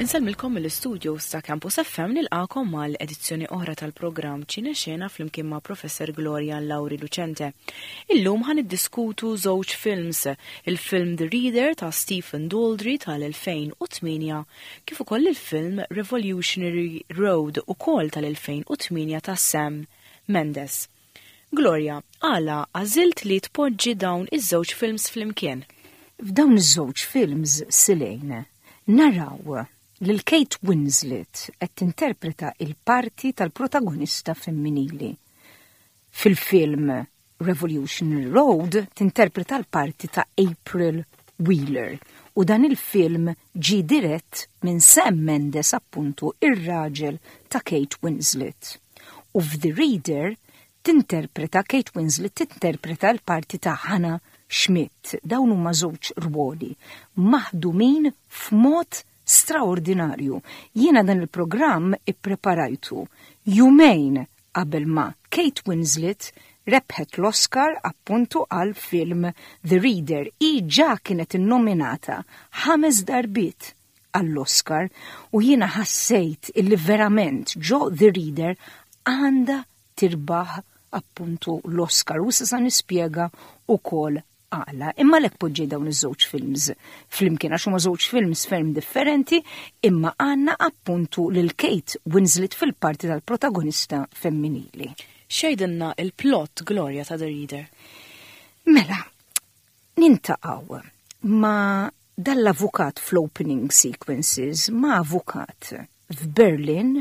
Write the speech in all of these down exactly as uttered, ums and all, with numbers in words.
Inselmilkom mill-istudio sta Campus F M nilqakom mal-edizzjoni oħra tal-programm Ċina Xena flimkien ma' Professor Gloria Lauri Lucente. Illum ħan iddiskutu żewġ films, il-film The Reader ta' Stephen Daldry tal-elfejn u tminja, kif ukoll il-film Revolutionary Road ukoll tal-elfejn u tminja ta' Sam Mendes. Gloria, għala għażilt li tpoġġi dawn iż-żewġ films flimkien? F'dawn iż-żewġ films silejn naraw lil Kate Winslet qed tinterpreta il-parti tal-protagonista femminili. Fil-film Revolutionary Road tinterpreta l-parti ta' April Wheeler u dan il-film ġi dirett minn Sam Mendes appuntu ir-raġel ta' Kate Winslet. U f'The Reader tinterpreta Kate Winslet tinterpreta l-parti ta' Hannah Schmidt. Dawn huma żewġ rwoli maħdumin f'mod straordinarju. Jiena dan il-programm ippreparajtu jumejn qabel ma Kate Winslet rebħet l-Oscar appuntu għal film The Reader. Iġa kienet innominata ħames darbiet għall-Oscar u jiena ħassejt illi verament ġo The Reader għanda tirbaħ appuntu l-Oscar u sa nispjega ukoll għala. Imma lek poġġej dawn iż-żewġ films flimkien għax huma żewġ films ferm differenti, imma għandna appuntu lil Kate Winslet fil-parti tal-protagonista femminili. Xejdilna il-plot, Gloria, ta' The Reader? Mela, nintaqgħu ma' dall-avukat fl-opening sequences ma' avukat f'Berlin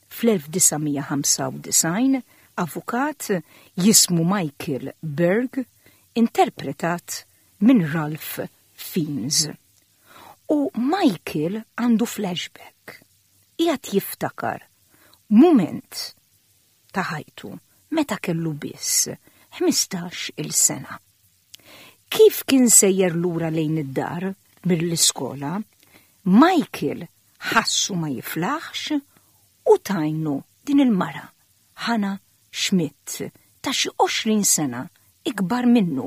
fl-elf-tisa' avukat jismu Michael Berg, interpretat minn Ralph Fiennes. U Michael għandu flashback. Qiegħed jiftakar mument ta' ħajtu meta kellu biss ħmistax il-sena. Kif kien sejjer lura lejn id-dar mill-iskola, Michael ħassu ma jiflaħx u tajnu din il-mara, Hannah Schmidt, ta' xi għoxrin sena ikbar minnu.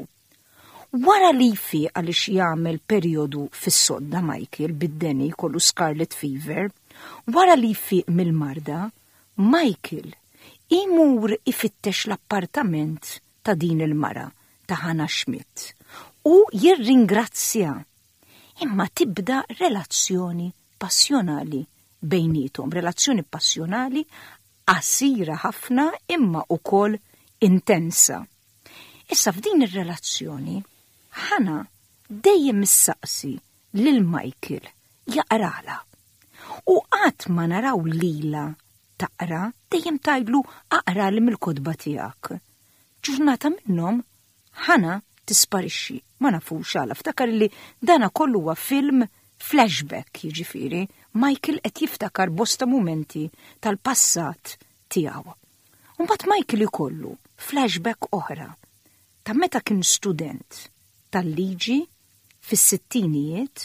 Wara li fi għalix jagħmel perjodu fis-sodda Michael bid-deni kollu Scarlet Fever, wara li fi mill-marda, Michael imur ifittex l-appartament ta' din il-mara ta' Hannah Schmidt u jirringrazzja. Imma tibda relazzjoni passjonali bejnietom, relazzjoni passjonali qasira ħafna imma ukoll intensa. Issa f'din ir-relazzjoni, Hannah dejjem issaqsi lil Michael jaqrala. U qatt ma naraw lila taqra, dejjem tgħidlu aqra li mill-kotba tiegħek. Ġurnata minnhom Hannah tisparixxi, ma nafux għala, ftakar li dana kollu huwa film flashback, jiġifieri, Michael qed jiftakar bosta mumenti tal-passat tiegħu. Mbagħad Michael ikollu flashback oħra ta' meta kien student tal-liġi fis-sittinijiet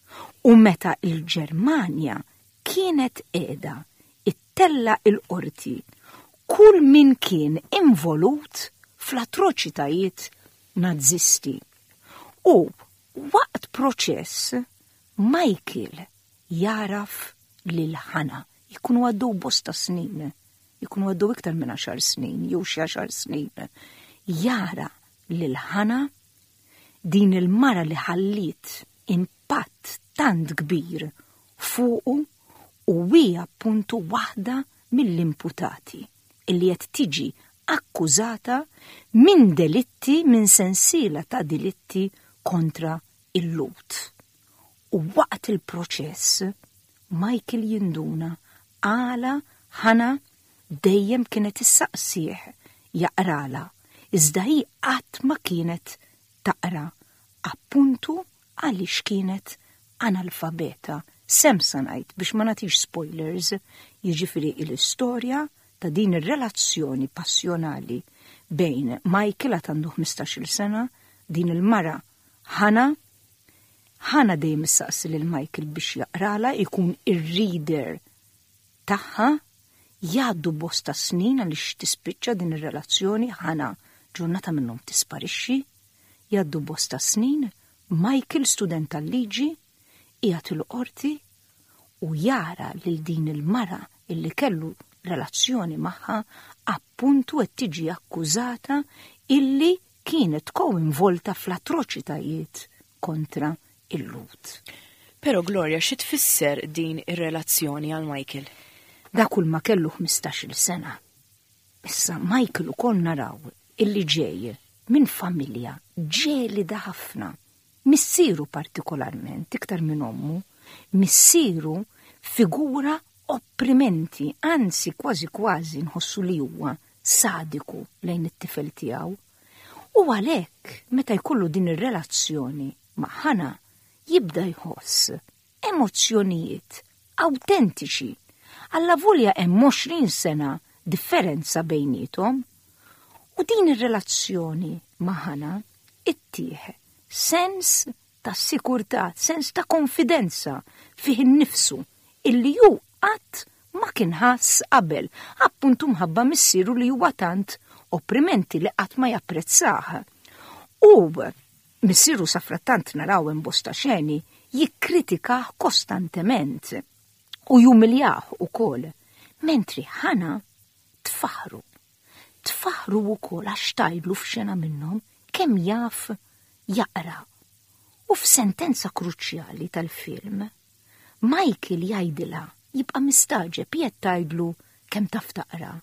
u meta il-Ġermanja kienet qiegħda ittella il-qorti kull min kien involut fl-atroċitajiet Nazisti. U waqt proċess Michael jaraf lil Hannah. Jkunu għaddu bosta snin, jkunu għaddu iktar minn għaxar snin, jew xi għaxar snin. Jara lil Hannah din il-mara li ħallit impatt tant kbir fuqu u hija appuntu waħda mill-imputati illi qed tiġi akkużata minn delitti, minn sensiela ta' delitti kontra il-lut. U waqt il-proċess Michael jinduna għala Hannah dejjem kienet issaqsih jaqrala, iżda hi qatt ma kienet taqra, appuntu għaliex kienet analfabeta. Semsa ngħid biex ma nagħtix spoilers, jiġifieri l-istorja ta' din ir-relazzjoni passjonali bejn Michael għad għandu ħmistax-il sena, din il-mara Hannah, Hannah dejjem issaqsi lil Michael biex jaqrala ikun ir-reader tagħha. Jgħaddu bosta snin għaliex tispiċċa din ir-relazzjoni, Hannah ġurnata minnhom tisparixxi, jgħaddu bosta snin, Michael student tal-liġi qiegħed il-qorti u jara lil din il-mara illi kellu relazzjoni magħha appuntu qed tiġi akkużata illi kienet koinvolta fl-atroċitajiet kontra il-Lut. Pero Gloria, xi tfisser din ir-relazzjoni għal Michael? Da kull ma kellu ħmistax-il sena. Issa Michael ukoll naraw illi ġej minn familja ġelida ħafna. Missieru partikolarment, iktar minn ommu, missieru figura opprimenti, anzi kważi kważi nħossu li huwa sadiku lejn it-tifel tiegħu. U għalhekk meta jkollu din ir-relazzjoni ma' Ħana jibda jħoss emozzjonijiet awtentiċi. Alla volja hemm għoxrin sena differenza bejnietom u din ir-relazzjoni ma' Ħana ittieħ sens ta' sikurtà, sens ta' konfidenza fih innifsu illi ju qatt ma kien ħass qabel, appuntu mħabba missieru li huwa tant opprimenti li qatt ma japprezzah. U missieru safrattant naraw imbosta xeni jikkritikah kostantement u jumiljah ukoll, mentri Ħana tfaħru. Tfaħru ukoll għax tajdlu f'xena minnhom kemm jaf jaqra. U f'sentenza kruċjali tal-film, Michael jgħidilha jibqa' mistaġeb jekk tgħidlu kemm taf taqra.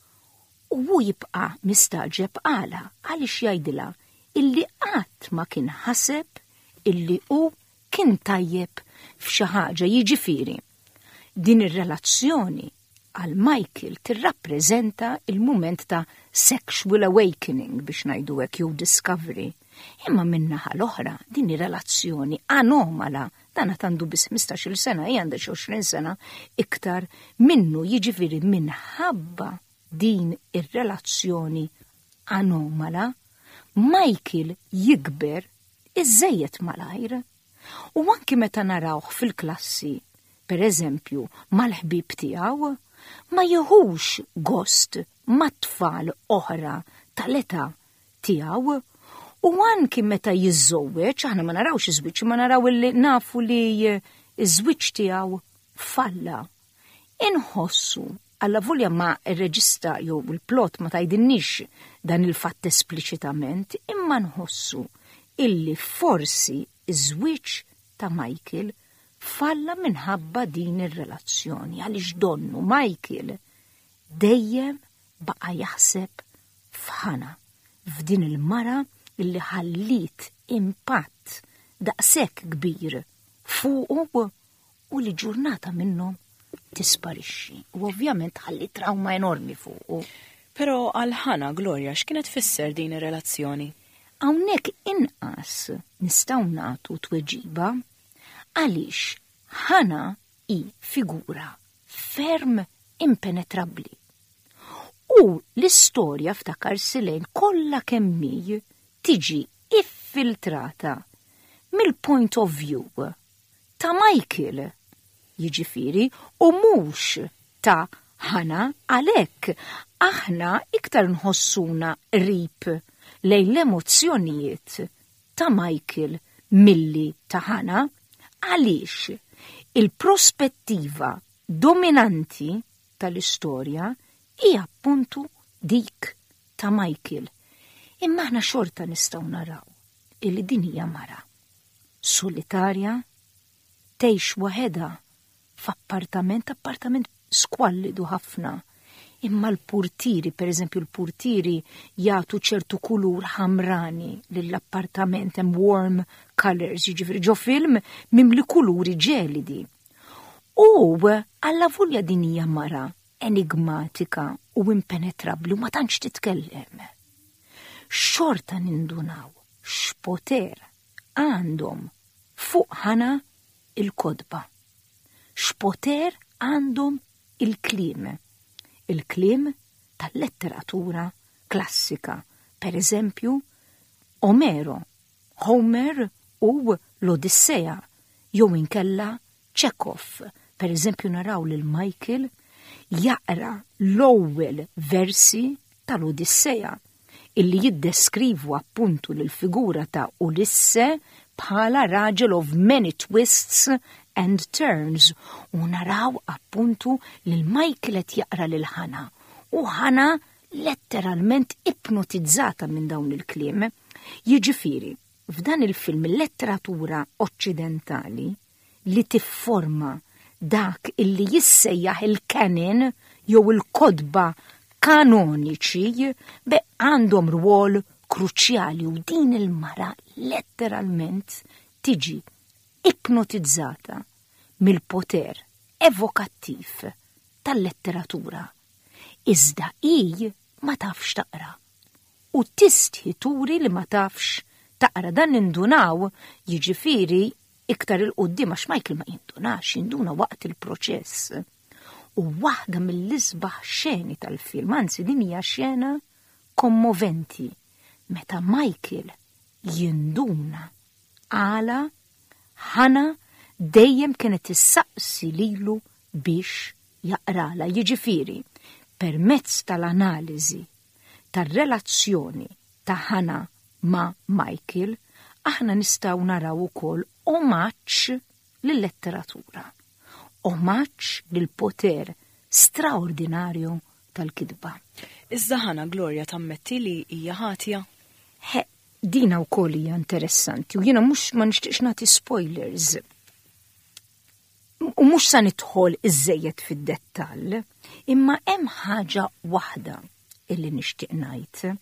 U hu jibqa' mistaġeb għala għaliex jgħidilha illi qatt ma kien ħaseb illi hu kien tajjeb f'xi ħaġa, jiġifieri. Din ir-relazzjoni għal Michael tirrappreżenta il-mument ta' sexual awakening biex ngħidu hekk jew discovery. Imma min-naħa l-oħra din ir-relazzjoni anomala dan għandu biss ħmistax-il sena hija għandha xi għoxrin sena iktar minnu, jiġifieri minħabba din ir-relazzjoni anomala Michael jikber iżejjed malajr. U anki meta narawh fil-klassi, per eżempju, mal-ħbib tiegħu, ma jieħux gost ma' tfal oħra tal-età tiegħu. U anki meta jiżżowweġ, aħna ma narawx iż-żwieġ, ma naraw li nafu li iż-żwieġ tiegħu falla. Inħossu alla volja ma ir-reġista jew il-plot ma tgħidilniex dan il-fatt espliċitament, imma nħossu illi forsi iż-żwieġ ta' Michael falla minħabba din ir-relazzjoni għaliex donnu Michael dejjem baqa' jaħseb f'Ħana, f'din il-mara illi ħallit impatt daqshekk kbir fuqu u li ġurnata minnhom tisparixxi. U ovvjament ħalli trauma enormi fuqu. Però għal Ħana, Gloria, x'kienet tfisser din ir-relazzjoni? Hawnhekk inqas nistgħu nagħtu tweġiba għaliex Ħana hi figura ferm impenetrabbli. U l-istorja ftakar silejn kollha kemm hi tiġi iffiltrata mill-point of view ta' Michael, jiġifieri, u mhux ta' Ħana, għalhekk aħna iktar nħossuna qrib lejn l-emozzjonijiet ta' Michael milli ta' Ħana għaliex il-prospettiva dominanti tal-istorja hija appuntu dik ta' Michael. Imma aħna xorta nistgħu naraw illi din hija mara solitarja tgħix waħedha f'appartament, appartament skwallidu ħafna. Imma l-purtiri, per eżempju l-purtiri jagħtu ċertu kulur ħamrani lill-appartament, hemm warm colors, jiġifieri ġo film mimli kuluri ġelidi. U alla volja din hija mara enigmatika u impenetrabbli u ma tantx titkellem. Xorta nindunaw x'poter għandhom fuq Ħana il-kodba. X'poter għandhom il-kliem. Il-kliem tal-letteratura klassika. Per eżempju, Omero, Homer u l-Odissea, jew inkella Chekhov. Per eżempju naraw lil Michael jaqra l-ewwel versi tal-Odissea illi jiddeskrivu appuntu l-figura ta' Ulisse bħala raġel of many twists and turns u naraw appuntu lil Michael qed jaqra lil Hannah u Hannah letteralment ipnotizzata minn dawn il-kliem. Jiġifieri, f'dan il-film il-letteratura oċċidentali li tifforma dak illi jissejjaħ il-canon jew il-kodba kanoniċi be għandhom rwol kruċjali u din il-mara letteralment tiġi ipnotizzata mill-poter evokattiv tal-letteratura. Iżda hi ma tafx taqra. U tistħi turi li ma tafx taqra dan indunaw jiġifieri iktar il-qoddim għax Michael ma jindunax, jinduna waqt il-proċess. U waħda mill-isbaħ xeni tal-film, anzi din hija xena kommoventi, meta Michael jinduna għala Hannah dejjem kienet issaqsi lilu biex jaqrala. Jiġifieri permezz tal-analiżi tar-relazzjoni ta' Hannah ma' Michael aħna nistgħu naraw ukoll omaġġ lill-letteratura, omaġġ lill-poter straordinarju tal-kidba. Iżda Hannah Gloria tammetti li hija ħatja? He, dina wkoll hija interessanti u jiena mhux ma nixtieqx nagħti spoilers. U mhux sa nidħol iżejjed fid-dettall, imma hemm ħaġa waħda illi nixtieq ngħid.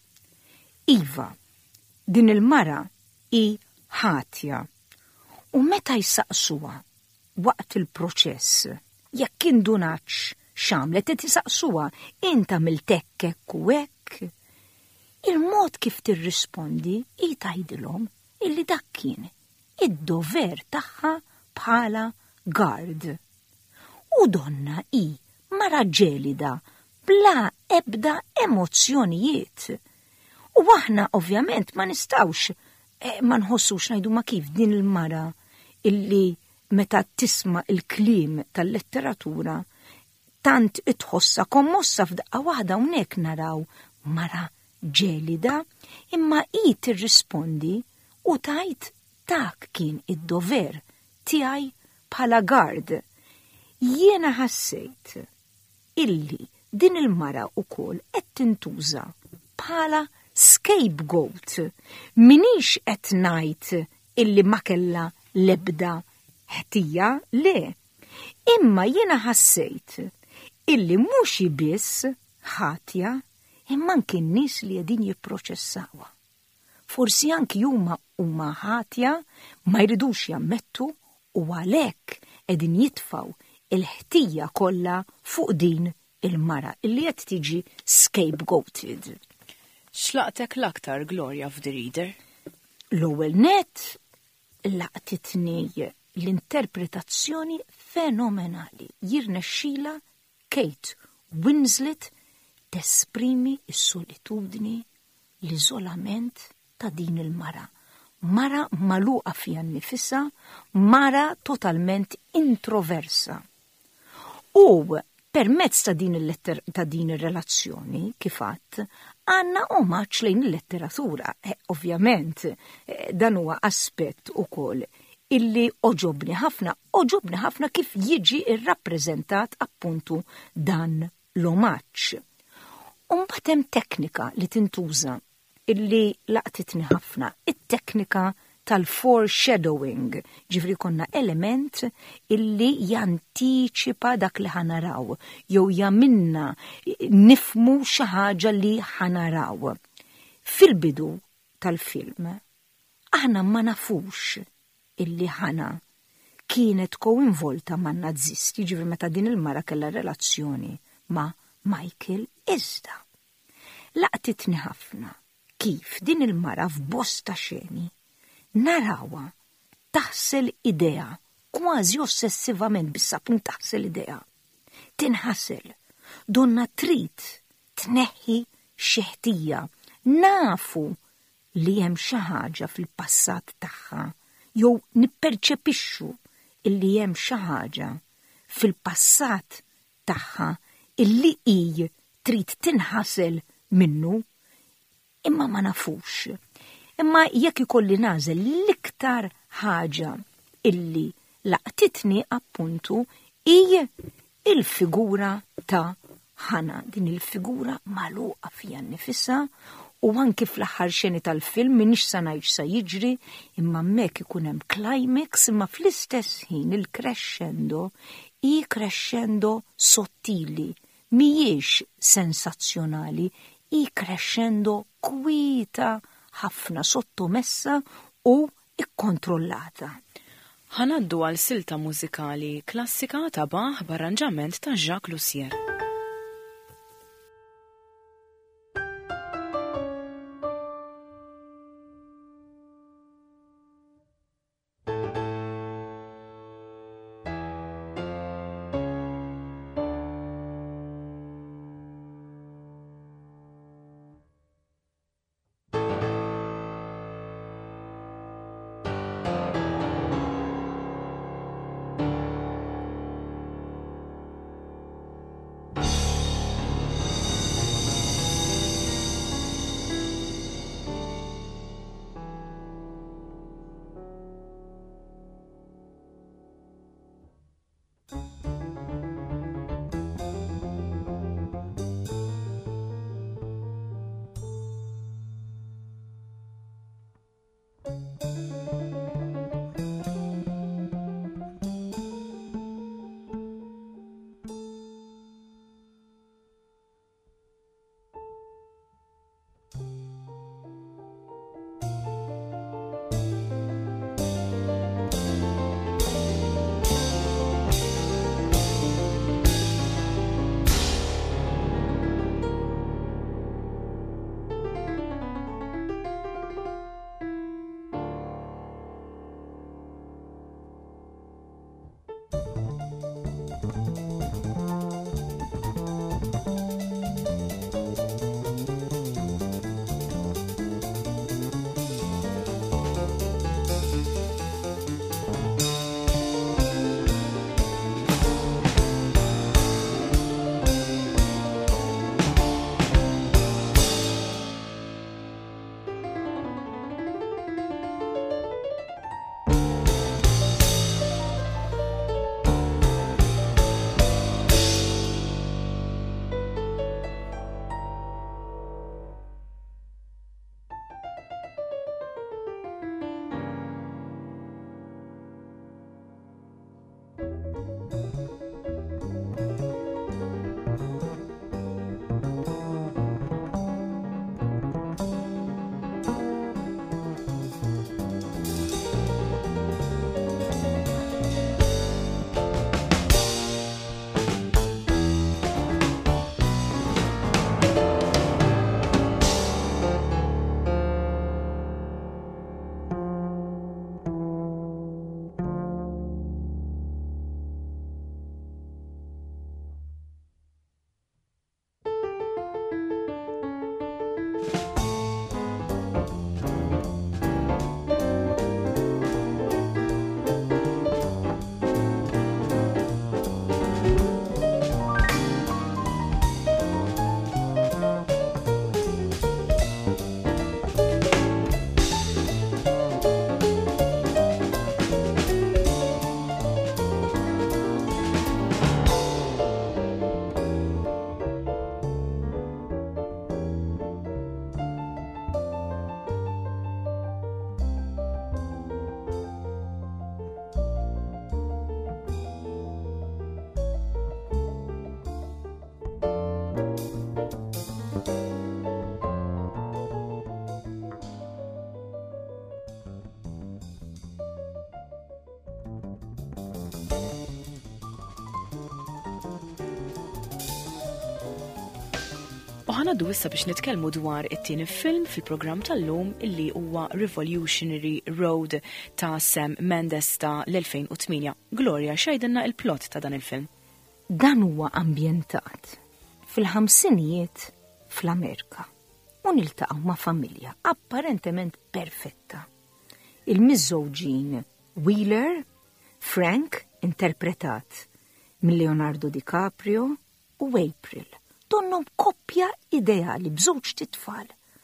Iva, din il-mara hi ħatja. U meta jsaqsuha waqt il-proċess, jekk indunax x'għamlet qed isaqsuha inta mill-tekkek u hekk, il-mod kif tirrispondi hi tgħidilhom illi dak kien id-dover tagħha bħala guard. U donna hi mara ġelida bla ebda emozzjonijiet. U aħna ovvjament ma nistawx eh, ma nħossux ngħidu ma kif din il-mara illi meta tisma' il-kliem tal-letteratura tant itħossa kommossa f'daqqa waħda hawnhekk naraw mara ġelida imma hi tirrispondi u tajt dak kien id-dover tiegħi bħala gard. Jiena ħassejt illi din il-mara ukoll qed tintuża bħala scapegoat. Minix qed ngħid illi ma kellha l-ebda ħtija le. Imma jiena ħassejt illi mhux biss ħatja imma anke n-nies li qegħdin jipproċessawha. Forsi anki huma huma ħatja ma jridux jammettu u għalhekk qegħdin jitfgħu il-ħtija kollha fuq din il-mara illi qed tiġi scapegoated. X'laqtek l-aktar Gloria f'The Reader? L-ewwel net laqtitni l-interpretazzjoni fenomenali. Jirnexxila Kate Winslet tesprimi s-solitudni, l-iżolament ta' din il-mara. Mara maluqa fija nnifisha, mara totalment introversa. U permezz ta' din il-letter ta' din ir-relazzjoni kifat għandna omaġġ lejn il-letteratura. Eh, ovvjament eh, dan huwa aspett ukoll illi oġobni ħafna, oġobni ħafna kif jiġi irrappreżentat appuntu dan l-omaġġ. Imbagħad hemm teknika li tintuża illi laqtitni ħafna, it-teknika tal-foreshadowing, ġifri konna element illi jantiċipa dak li ħanaraw, jew jaminna nifmu xi ħaġa li ħanaraw. Fil-bidu tal-film, aħna ma nafux illi ħana kienet koinvolta ma' nazzisti, ġifri meta din il-mara kellha relazzjoni ma' Michael iżda. Laqtitni ħafna kif din il-mara f'bosta xeni narawa taħsel idea, kważi ossessivament bis-sapun taħsel idea. Tinħasel, donna trid tneħħi xi ħtija, nafu li hemm xi ħaġa fil-passat tagħha, jew nipperċepixxu illi hemm xi ħaġa fil-passat tagħha illi hi trid tinħasel minnu, imma ma nafux. Imma jekk ikolli nażel l-iktar ħaġa illi laqtitni appuntu i il-figura ta' Hannah, din il-figura magħluqa fija nnifisha u anki fl-aħħar xeni tal-film minix sa ngħid sa jiġri imma hemmhekk ikun hemm climax imma fl-istess ħin il-crescendo i crescendo sottili, mhijiex sensazzjonali, i crescendo kwieta ħafna sottomessa u ikkontrollata. Ħanaddu għal silta mużikali klassika ta' Bach b'arranġament ta' Jacques Lussier. U ħanaddu issa biex nitkellmu dwar it-tieni film fil-programm tal-lum illi huwa Revolutionary Road ta' Sam Mendes ta' l-elfejn u tminja. Gloria, xejdenna il-plot ta' dan il-film? Dan huwa ambjentat fil-ħamsinijiet fl-Amerika u niltaqgħu ma' familja apparentement perfetta. Il-miżżewġin Wheeler, Frank, interpretat mill Leonardo DiCaprio, u April. Donnom koppja ideali b'żewġ titfal,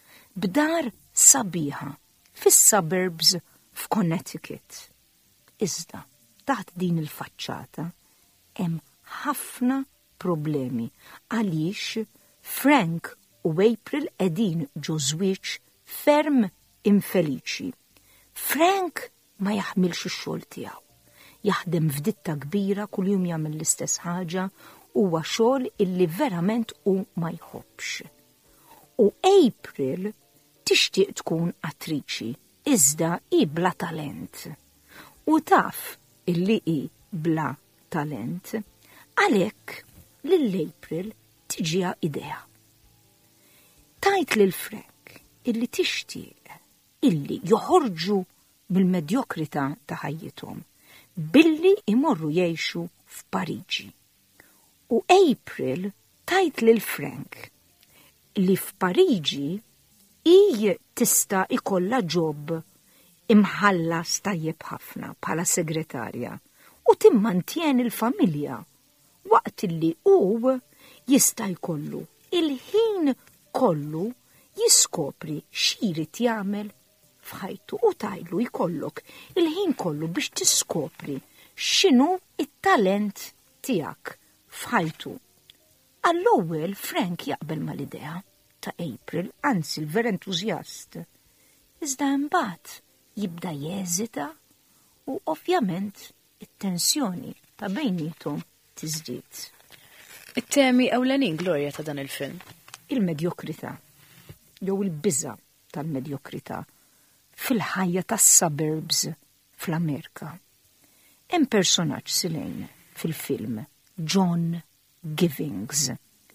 b'dar sabiħa fis-suburbs f'Connecticut. Iżda, taħt din il-faċċata hemm ħafna problemi għaliex Frank u April qegħdin ġo żwieġ ferm infeliċi. Frank ma jaħmilx ix-xogħol tiegħu. Jaħdem f'ditta kbira kuljum jagħmel l-istess ħaġa huwa xogħol illi verament hu ma jħobbx. U April tixtieq tkun attriċi, iżda hi bla talent. U taf illi hi bla talent, għalhekk lil April tiġiha idea. Tajt lil Frank illi tixtieq illi joħorġu mill-medjokrità ta' ħajjithom billi imorru jgħixu f'Pariġi. U April tajt lil Frank li f'Pariġi hi tista' ikollha job imħallas tajjeb ħafna bħala segretarja u timmantjen il-familja waqt li hu jista' jkollu il-ħin kollu jiskopri x'irid jagħmel f'ħajtu u tajlu jkollok il-ħin kollu biex tiskopri x'inhu it-talent tiegħek f'ħajtu. Għall-ewwel Frank jaqbel mal-idea ta' April, anzi l-ver entużjast. Iżda mbagħad jibda jeżita u ovvjament it-tensjoni ta' bejnietom tiżdied. It-temi ewlenin Gloria ta' dan il-film? Il-medjokrità, jew il-biża tal-medjokrità fil-ħajja tas-suburbs fl-Amerika. Hemm personaġġ silejn fil-film, John Givings,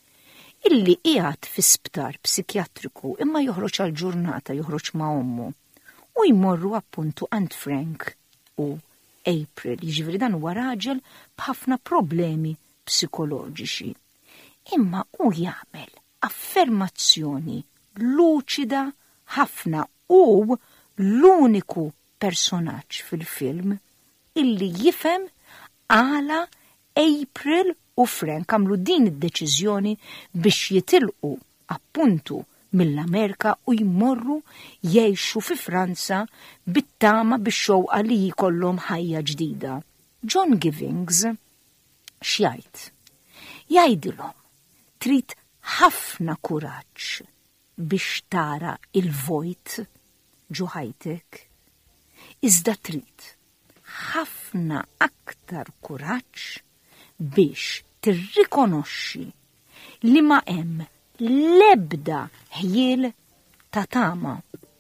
illi qiegħed fi sptar psikjatriku imma joħroġ għal ġurnata joħroġ ma' ommu u jmorru appuntu għand Frank u April, jiġifieri dan huwa raġel b'ħafna problemi psikoloġiċi. Imma hu jagħmel affermazzjoni luċida ħafna u l-uniku personaġġ fil-film illi jifhem għala April u Frank għamlu din id-deċiżjoni biex jitilqu appuntu mill-Amerika u jmorru jgħixu fi Franza bit-tama biex xewqa li jkollhom ħajja ġdida. John Givings x'jgħid? Jgħidilhom trid ħafna kuraġġ biex tara il-vojt ġo ħajtek, iżda trid ħafna aktar kuraġġ biex tirrikonoxxi li ma hemm l-ebda ħjiel ta' tama.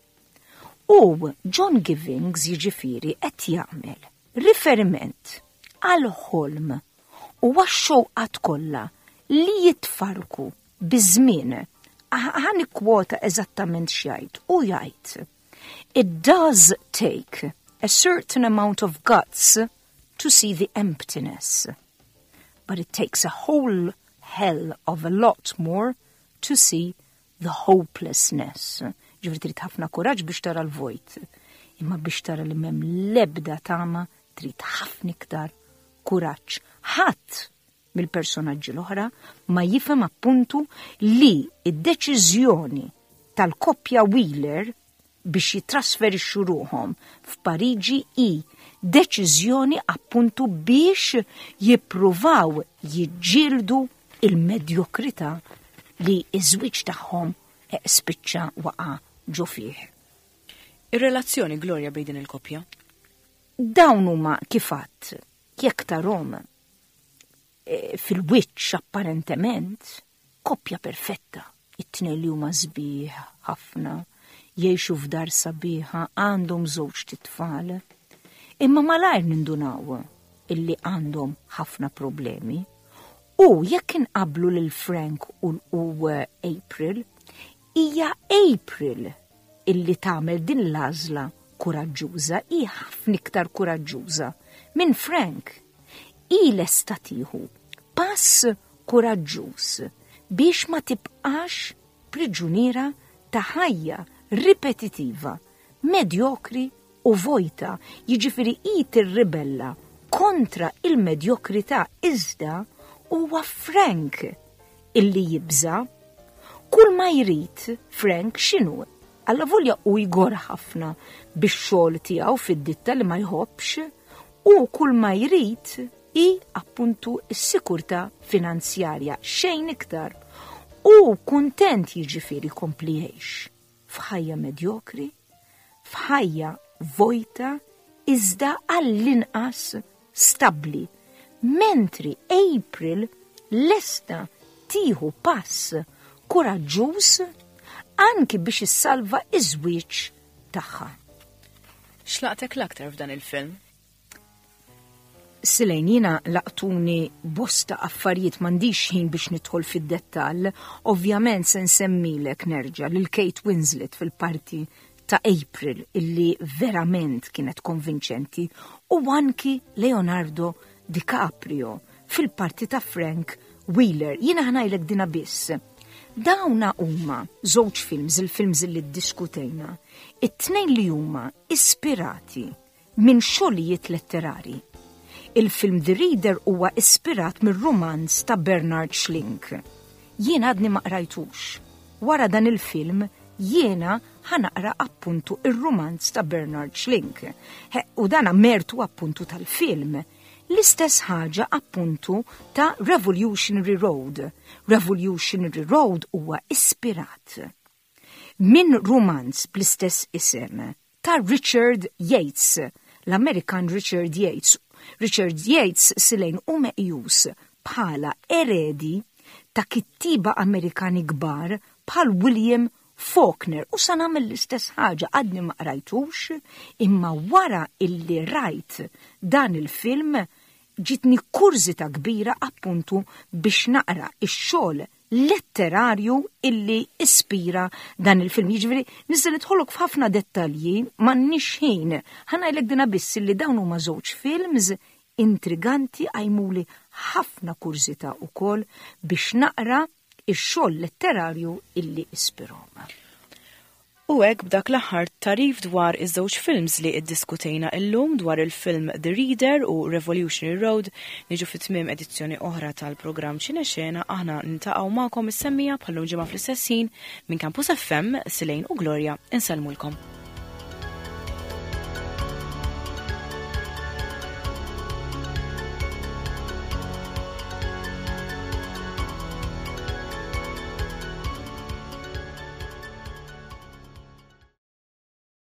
U John Givings jiġifieri qed jagħmel riferiment għal ħolm u għax-xewqat kollha li jitfarku biż-żmien. Ħani kwota eżattament x'jgħid u jgħid: It does take a certain amount of guts to see the emptiness, but it takes a whole hell of a lot more to see the hopelessness. Ġifri trid ħafna kuraġġ biex tara l-vojt, imma biex tara li m'hemm l-ebda tama trid ħafna iktar kuraġġ. Ħadd mill-personaġġi l-oħra ma jifhem appuntu li id-deċiżjoni tal-koppja Wheeler biex jitrasferixxu ruhom f'Pariġi hi deċiżjoni appuntu biex jippruvaw jiġġieldu il-medjokrità li iż-żwieġ tagħhom spiċċa waqa' ġo fih. Ir-relazzjoni Gloria bejn din il-koppja? Dawn huma kif għadd jekk tarhom fil-wiċċ apparentement koppja perfetta. It-tnejn li huma sbieħ ħafna, jgħixu f'dar sabiħa, għandhom żewġ titfal. Imma malajr nindunaw illi għandhom ħafna problemi. U jekk inqablu lil Frank u April, hija April illi tagħmel din l-għażla kuraġġuża, hi ħafna iktar kuraġġuża minn Frank. Hi lesta tieħu pass kuraġġuż biex ma tibqax priġuniera ta' ħajja ripetitiva, medjokri u vojta, jiġifieri hi tirribella kontra il-medjokrità iżda huwa Frank illi jibża. Kull ma jrid Frank x'inhu? Alla volja u jgor ħafna bix-xogħol tiegħu fid-ditta li ma jħobbx u kull ma jrid i appuntu s-sikurta finanzjarja xejn iktar. U kuntent jiġifieri kompli jgħix f'ħajja medjokri, f'ħajja vojta, iżda għall-inqas stabbli. Mentri April lesta tieħu pass kuraġġuż anki biex issalva iż-żwieġ tagħha. X'laqtek l-aktar f'dan il-film? Silejn jiena laqtuni bosta affarijiet m'għandix ħin biex nidħol fid-dettall, ovvjament se nsemmilek nerġa' lil Kate Winslet fil-parti ta' April illi verament kienet konvinċenti u anki Leonardo DiCaprio fil-parti ta' Frank Wheeler. Jiena ħanajlek dina biss. Dawna huma żewġ films, il-films li ddiskutejna, it-tnejn li huma ispirati minn xogħlijiet letterari. Il-film The Reader huwa ispirat mir-romanz ta' Bernard Schlink. Jiena għadni ma qrajtux. Wara dan il-film jiena ħanaqra appuntu ir-romanz ta' Bernard Schlink. He, u dana mertu appuntu tal-film. L-istess ħaġa appuntu ta' Revolutionary Road. Revolutionary Road huwa ispirat minn romanz bl-istess isem ta' Richard Yates, l-Amerikan Richard Yates. Richard Yates silejn u meqjus bħala eredi ta' kittiba Amerikani kbar bħal William Faulkner u sa nagħmel l-istess ħaġa għadni ma qrajtux, imma wara illi rajt dan il-film ġitni kurzita kbira appuntu biex naqra ix-xogħol letterarju illi ispira dan il-film. Jiġifieri nista' nidħolok f'ħafna dettalji m'għandniex ħin. Ħanajlek dina biss illi dawn huma żewġ films intriganti għajmuli ħafna kurzita wkoll biex naqra ix-xogħol letterarju illi ispirhom. U hekk b'dak l-aħħar tarif dwar iż-żewġ films li iddiskutejna illum dwar il-film The Reader u Revolutionary Road niġu fit-tmiem edizzjoni oħra tal-programm Ċinexena. Aħna nintaqgħu magħkom is-semmija bħallum ġimgħa fl-istess ħin minn Campus F M Silejn u Gloria insellmulkom.